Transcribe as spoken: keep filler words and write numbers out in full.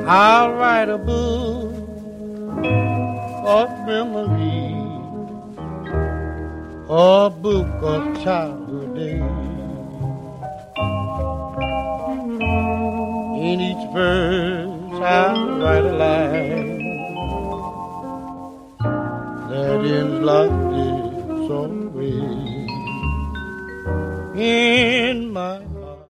I'll write a book of memories, a book of childhood days. In each verse I'll write a line that ends like this always. In my